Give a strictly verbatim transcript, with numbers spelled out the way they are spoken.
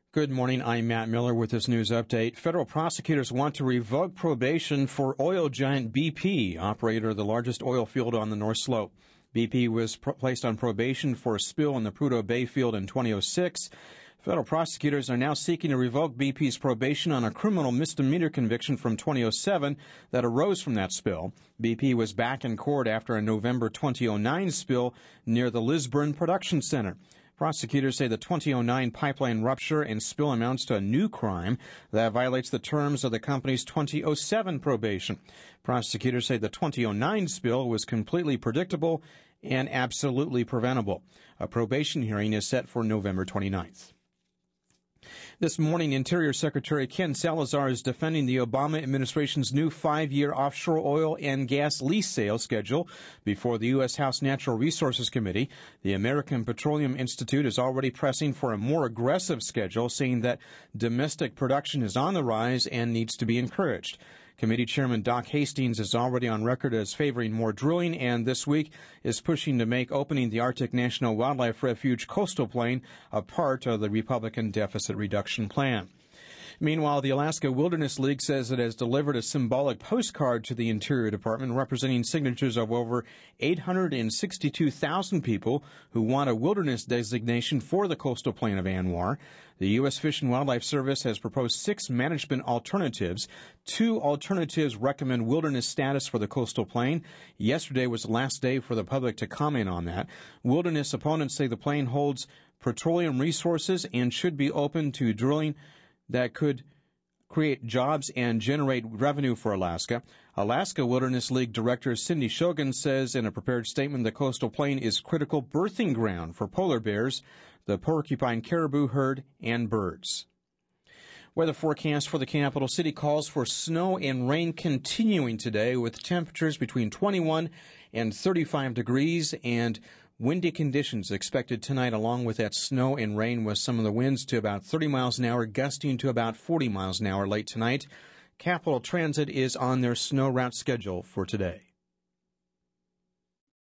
Good morning. I'm Matt Miller with this news update. Federal prosecutors want to revoke probation for oil giant B P, operator of the largest oil field on the North Slope. B P was pr- placed on probation for a spill in the Prudhoe Bay field in twenty oh six. Federal prosecutors are now seeking to revoke B P's probation on a criminal misdemeanor conviction from twenty oh seven that arose from that spill. B P was back in court after a November twenty oh nine spill near the Lisburn Production Center. Prosecutors say the twenty oh nine pipeline rupture and spill amounts to a new crime that violates the terms of the company's twenty oh seven probation. Prosecutors say the twenty oh nine spill was completely predictable and absolutely preventable. A probation hearing is set for November twenty-ninth. This morning, Interior Secretary Ken Salazar is defending the Obama administration's new five-year offshore oil and gas lease sale schedule before the U S. House Natural Resources Committee. The American Petroleum Institute is already pressing for a more aggressive schedule, saying that domestic production is on the rise and needs to be encouraged. Committee Chairman Doc Hastings is already on record as favoring more drilling, and this week is pushing to make opening the Arctic National Wildlife Refuge coastal plain a part of the Republican deficit reduction plan. Meanwhile, the Alaska Wilderness League says it has delivered a symbolic postcard to the Interior Department representing signatures of over eight hundred sixty-two thousand people who want a wilderness designation for the coastal plain of ANWR. The U S. Fish and Wildlife Service has proposed six management alternatives. Two alternatives recommend wilderness status for the coastal plain. Yesterday was the last day for the public to comment on that. Wilderness opponents say the plain holds petroleum resources and should be open to drilling that could create jobs and generate revenue for Alaska. Alaska Wilderness League Director Cindy Shogun says in a prepared statement the coastal plain is critical birthing ground for polar bears, the porcupine caribou herd, and birds. Weather forecast for the capital city calls for snow and rain continuing today with temperatures between twenty-one and thirty-five degrees and windy conditions expected tonight along with that snow and rain with some of the winds to about thirty miles an hour, gusting to about forty miles an hour late tonight. Capital Transit is on their snow route schedule for today.